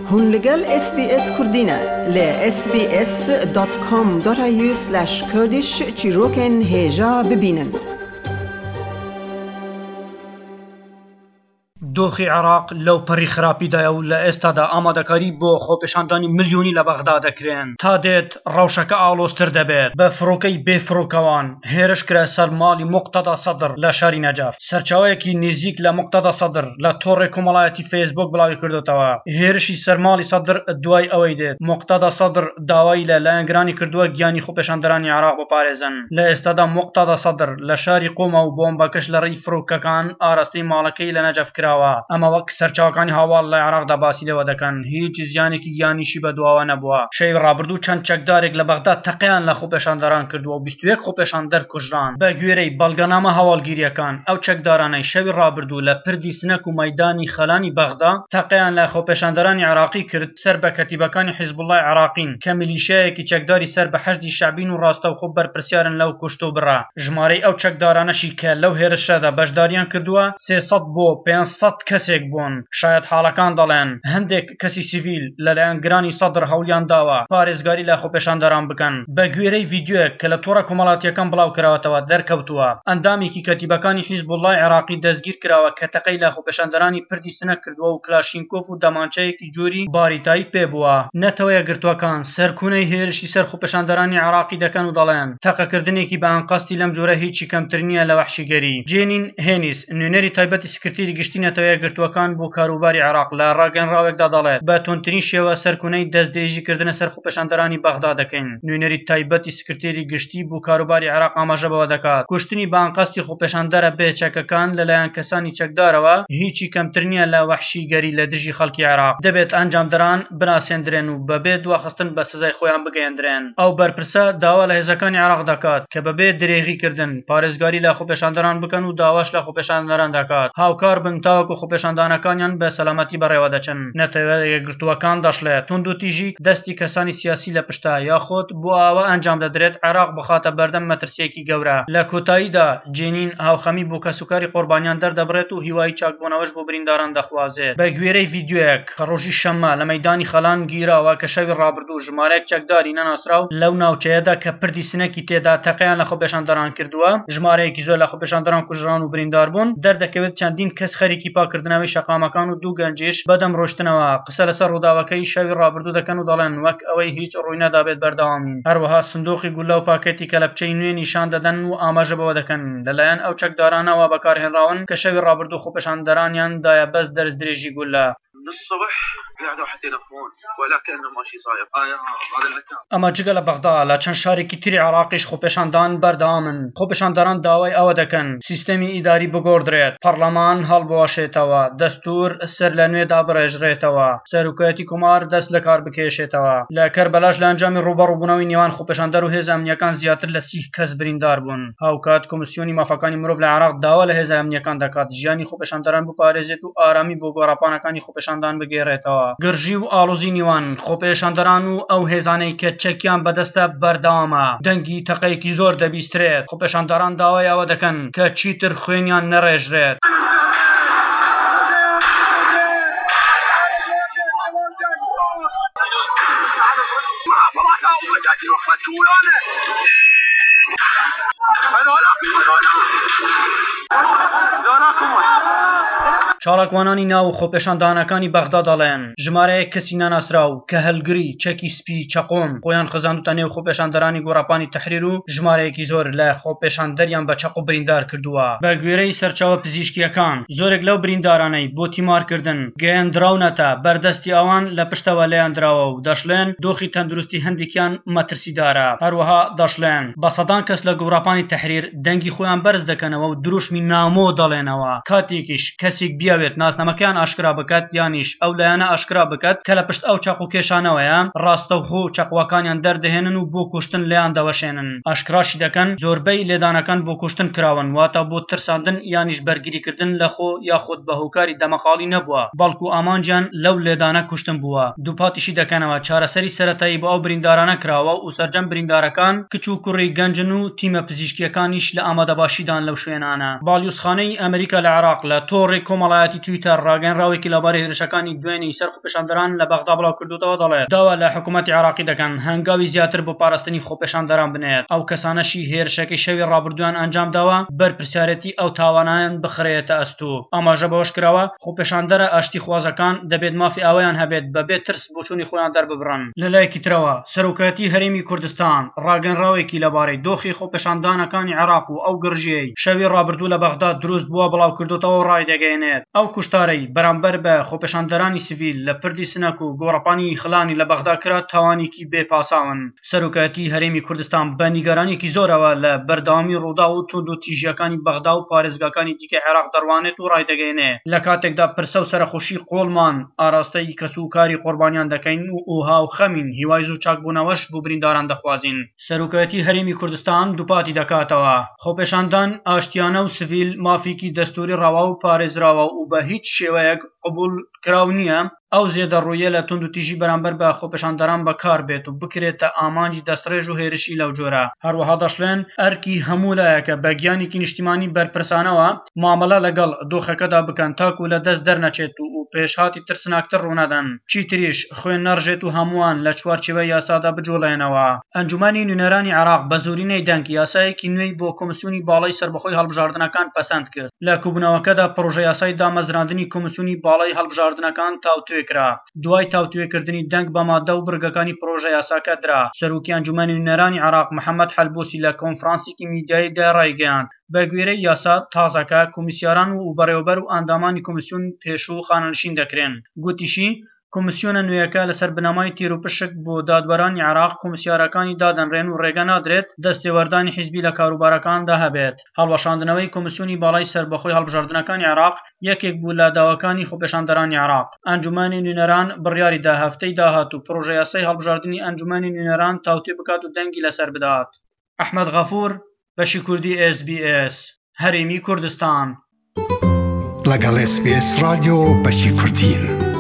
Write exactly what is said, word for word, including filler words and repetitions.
هون لگل اس بی اس کردینه ل اس بی اس دات کام دات ای یو سلش کردیش چیروکن هجا ببینن. دۆخی عێراق لەو پەڕی خراپیدایە و لە ئێستادا ئامادەکاری بۆ خۆپێشاندانی ملیۆنی لە بەغدا دەکرێن تا دێت ڕەوشەکە ئاڵۆزتر دەبێت بە فڕۆکەی بێفڕۆکەوان هێرش کرا سەر ماڵی موقتەدا سەدر لە شاری نەجاف. سەرچاوەیەکی نزیک لە موقتەدا سەدر لە تۆڕی کۆمەڵایەتی فەیسبوک بڵاوی کردوتەوە. هێرشی سەر ماڵی سەدر دوای ئەوەی دێت موقتەدا سەدر داوای لە لایەنگرانی کردووە گیانی خۆپێشاندەرانی عێراق بپارێزن. لە ئێستادا موقتەدا سەدر لە شاری قۆمە و بۆمبەکەش لە ڕێی فڕۆکەکان ئاراستەی ماڵەکەی لە نەجەف کراوە. ئەمە وەک سەرچاوەکانی هاواڵ لە عێراقدا باسی لەوە دەکەن هیچ زیانێکی گیانیشی بەدواوە نەبووە. شەوی ڕابردوو چەند چەکدارێک لە بەغدا تەقەیان لە خۆپێشاندەران کردووە و بیست و یەک خۆپێشاندەر کوژران. بە گوێرەی بەڵگەنامە هەواڵگیریەکان ئەو چەکدارانەی شەوی ڕابردوو لە پردی سنەک و مەیدانی خەلانی بەغدا تەقەیان لە خۆپێشاندەرانی عێراقی کرد سەر بە کەتیبەکانی حیزبوڵڵای عێراقین کە میلیشیایەکی چەکداری سەر بە حەشدی شەعبین و ڕاستەوخۆ بەرپرسیارن لەو کوشت و بڕا. ژمارەی ئەو چەکدارانەشی کە لەو هێرشەدا بەشداریان کردووە سێسەد بۆ پێنج سەد کەسێک بوون. شاید حاڵەکان دەڵێن هەندێک کەسی سیڤیل لەلایەنگرانی سەدر هەوڵیان داوە پارێزگاری لە خۆپێشاندەران بکەن. بە گوێرەی ڤیدیۆیەک کە لە تۆڕە کۆمەڵاتیەکان بڵاو کراوەتەوە دەرکەوتووە ئەندامێکی کەتیبەکانی حیزبوڵڵای عێراقی دەستگیر کراوە کە تەقەی لە خۆپێشاندەرانی پردی سنەک کردووە و کلاشینکۆف و دەمانچەیەکی جووری باریتایی پێبووە. نەتەوەیە گرتووەکان سەرکوونەی هێرشی سەر خۆپێشاندەرانی عێراقی دەکەن و دەڵێن تەقەکردنێکی بە ئەنقەستی لەم جۆرە هیچی کەمتر نییە لە وەحشیگەری. جێنین هێنیس نوێنەری تایبەتی سکرتێری گشتی نەتەوەیە گرتووەکان بۆ کاروباری عێراق لە ڕاگەنراوێکدا دەڵێت بە تۆندترین شێوە سەرکوونەی دەستدرێژیکردنە سەر خۆپێشاندەرانی بەغدا دەکەین. نوێنەری تایبەتی سکرتێری گشتی بۆ کاروباری عێراق ئاماژە بەوە دەکات کوشتنی بە ئەنقەستی خۆپێشاندەرە بێ چەکەکان لەلایەن کەسانی چەکدارەوە هیچی کەمتر نییە لە وەحشیگەری لە دژی خەڵکی عێراق. دەبێت ئەنجامدەران بناسێندرێن و بەبێ دواخستن بە سزای خۆیان بگەیەندرێن. ئەو بەرپرسە داوا لە هێزەکانی عێراق دەکات کە بەبێ درێغیکردن پارێزگاری لە خۆپێشاندەران بکەن و داواش لە خۆپێشاندەران دەکات هاوکار بن تاوەکو خۆپێشاندانەکانیان بە سەلامەتی بەڕێوە دەچن. نەتەوەیە گرتووەکان دەشڵێت تونند و تیژی دەستی کەسانی سیاسی لە پشتە یاخۆت بۆ ئەوە ئەنجام دەدرێت عێراق بخاتە بەردەم مەترسیەکی گەورە. لە کۆتاییدا جێنین هاوخەمی بۆ کەسوکاری قوربانیان دەردەبڕێت و هیوای چاکبوونەوەش بۆ برینداران دەخوازێت. بە گوێرەی ڤیدیۆیەک کە ڕۆژی شەممە لە مەیدانی خەلان گیراوە کە شەوی ڕابردوو ژمارەیەک چەکداری نەناسراو لەو ناوچەیەدا کە پردی سنەکی تێدا تەقەیان لە خۆپێشاندەران کردووە ژمارەیەکی زۆر لە خۆپێشاندەران کوژران و بریندار بوون دەردەکەوێت چەندین کەس خەریکی پاکردنەوەی شەقامەکان و دوو گەنجیش بەدەم ڕۆشتنەوە قسە لەسەر ڕووداوەکەی شەوی ڕابردوو دەکەن و دەڵێن وەک ئەوەی هیچ ڕووی نەدابێت بەردەوامین. هەروەها سندوقی گولە و پاکێتی کە لە پچەی نوێ نیشان دەدەن و ئاماژە بەوە دەکەن لەلایەن ئەو چەکدارانەوە بەکارهێنراون کە شەوی ڕابردوو خۆپێشاندەرانیان دایە بەس دەرز درێژی گولە. الصبح قاعدوا حتى يلفون ولا كأنه ماشي صاير. ئەمە جگە لە بەغدا لە چەند شارێکی تری عێراقیش خۆپێشاندان بەردەوامن. خۆپێشاندەران داوای ئەوە دەکەن سیستەمی ئیداری بگۆڕدرێت پەرلەمان هەڵبوەشێتەوە دەستور سەر لە نوێدا بڕێژرێتەوە سەرۆکایەتی کۆمار دەست لە کار بکێشێتەوە. لە کەربەلاش لە ئەنجامی ڕوبەڕووبوونەوەی نێوان خۆپێشاندەر و هێز ئەمنیەکان زیاتر لە سی کەس بریندار بوون. هاوکات کۆمسیۆنی مافەکانی مرۆڤ لە عێراق داوا لە هێز ئەمنیەکان دەکات ژیانی خۆپێشاندەران بپارێزێت و ئارامی بۆ گۆڕاپانەکانی خۆپێشاندان بگێڕێتەوە. گرژی و ئاڵوزی نێوان خۆپێشاندەران و ئەو هێزانەی کە چەکیان بەدەستە بەردەوامە دەنگی تەقەیەکی زۆر دەبیسترێت. خۆپێشاندەران داوای ئەوە دەکەن کە چیتر خوێنیان نەڕێژرێت. چاڵکوانانی ناو خۆپێشاندانەکانی بەغدا دەڵێن ژمارەیەک کەسی ناناسراو کە هەلگری چەکی سپی چەقۆم خۆیان خزاندوتە نێو خۆپێشاندەرانی گۆڕاپانی تەحریر و ژمارەیەکی زۆر لە خۆپێشاندەریان بە چەق و بریندار کردووە. بە گوێرەی سەرچاوە پزیشکیەکان زۆرێک لەو بریندارانەی بۆ تیمارکردن گەیاندراونەتە بەردەستی ئەوان لە پشتەوە لێیاندراوە و دەشڵێن دۆخی تەندروستی هەندێکیان مەترسیدارە. هەروەها دەشڵێن بە سەدان کەس لە گۆڕاپانی تەحریر دەنگی خۆیان بەرز دەکەنەوە و دروشمی نامۆ دەڵێنەوە کاتێکیش کەسێک بیاوێت ناسنامەکەیان ئاشکرا بکات یانیش ئەو لایەنە ئاشکرا بکات کە لە پشت ئەو چاق و کێشانەوەیە ڕاستەوخۆ و چەقوەکانیان دەردەهێنن و بۆ کوشتن لێیان دەوەشێنن. ئاشکراشی دەکەن زۆربەی لێدانەکان بۆ کوشتن کراون واتە بۆ ترساندن یانیش بەرگریکردن لە خۆ یاخود بە هۆکاری دەمەقاڵی نەبووە بەڵکو ئامانجیان لەو لێدانە کوشتن بووە. دووپاتیشی دەکەنەوە چارەسەری سەرەتایی بۆ ئەو بریندارانە کراوە و سەرجەم بریندارەکان کچ و کوڕی گەنجن و تیمە پزیشکیەکانیش لە ئامادەباشیدان لەو شوێنانە. باڵیوسخانەی ئەمریکا لە عێراق لە تۆڕی کۆمەڵایەتی لایەتی تویتەر ڕاگەنراوێکی لەبارەی هێرشەکانی دوێنی سەر خۆپێشاندەران لە بەغدا بڵاو کردوتەوە دەڵێت داوا لە حکوومەتی عێراقی دەکەن هەنگاوی زیاتر بۆ پاراستنی خۆپێشاندەران بنێت ئەو کەسانەشی هێرشەکەی شەوی ڕابردووان ئەنجام داوە بەرپرسیارەتی ئەو تاوانیان بخرێتە ئەستوو ئاماژە بەوەش کراوە خۆپێشاندەرە ئاشتی خوازەکان دەبێت مافی ئاوایان هەبێت بەبێت ترس بۆ چوونی خۆیان دەرببڕن. لەلایەکی ترەوە سەرۆکایەتی هەرێمی کوردستان ڕاگەنراوێکی لەبارەی دۆخی خۆپێشاندانەکانی عێراق و ئەو گڕژیەی شەوی ڕابردوو لە بەغدا دروست بووە بڵاو کردوتەوە و ڕای دەگەێنێت ئەو کوشتارەی بەرامبەر بە خۆپێشاندەرانی سیڤیل لە پردی سنەک و گۆڕەپانی خڵانی لە بەغدا کرا تاوانێکی بێپاساون. سەرۆکایەتی هەرێمی کوردستان بە نیگەرانێکی زۆرەوە لە بەردەوامی ڕوودا و توند و تیژیەکانی بەغدا و پارێزگاکانی دیکە عێراق دەڕوانێت و ڕای دەگەێنێ لە کاتێکدا پرسە و سەرخۆشی قۆڵمان ئاراستەی کەس و کاری قوربانیان دەکەین و ئوها و خەمین هیوای زوو چاکبوونەوەش بۆ برینداران دەخوازین. سەرۆکایەتی هەرێمی کوردستان دووپاتی دەکاتەوە خۆپێشاندان ئاشتیانە و سڤیل مافێکی دەستوری ڕەوا و پارێزراوە و بە هیچ شێوەیەک قبول کراو نییە ئەو زێدەڕوویە لە تند و تیژی بەرامبەر بە خۆپێشاندەران بەکار بێت و بکرێتە ئامانجی دەستڕێژ و هێرشی لەو جۆرە. هەروەها دەشڵێن ئەرکی هەموو لایەکە بە گیانێکی نیشتیمانی بەرپرسانەوە مامەڵە لەگەڵ دۆخەکەدا بکەن تاکو لە دەست دەرنەچێت و پێشهاتی ترسناکتر ڕوونەدەن چیتریش خوێن نەڕژێت و هەمووان لە چوارچێوەی یاسادا بجۆڵێنەوە. ئەنجومانی نوێنەرانی عێراق بە زۆرینەی دەنگ یاسایەکی نوێی بۆ کۆمسیۆنی باڵای سربەخۆی هەڵبژاردنەکان پەسەند کرد. لە کوبنەوەکەدا پڕۆژە یاسای دامەزراندنی کۆمسیۆنی باڵای هەڵبژاردنەکان تاوتوێ کرا. دوای تاوتوێکردنی دەنگ بە مادە و برگەکانی پرۆژە یاساکە درا. سەرۆکی ئەنجومەنی نوێنەرانی عێراق محەممەد حەلبوسی لە کۆنفرانسێکی میدیاییدا ڕایگەیاند بە گوێرەی یاسا تازەکە کۆمیسیۆران و بەڕێوەبەر و ئەندامانی کۆمیسیۆن پێشوو خانەنشین دەکرێن. گوتیشی کۆمیسیۆنە نوێیەکە لەسەر بنەمای تیر و پشک بۆ دادوەرانی عێراق کۆمیسیارەکانی دادەنرێن و ڕێگە نادرێت دەستێوەردانی حیزبی لە کاروبارەکاندا هەبێت. هەڵوەشاندنەوەی کۆمیسیۆنی باڵای سربەخۆی هەڵبژاردنەکانی عێراق یەکێک بوو لە داواکانی خۆپێشاندەرانی عێراق. ئەنجومەنی نوێنەران بڕیاری دا هەفتەی داهاتوو پرۆژە یاسای هەڵبژاردننی ئەنجومەنی نوێنەران تاوتێ بکات و دەنگی لەسەر بدات. ئەحمەد غەفوور بەشی کوردی ئێس بی ئێس هەرێمی کوردستان لەگەڵ ئێس بی ئێس رادیۆ بەشی کوردین.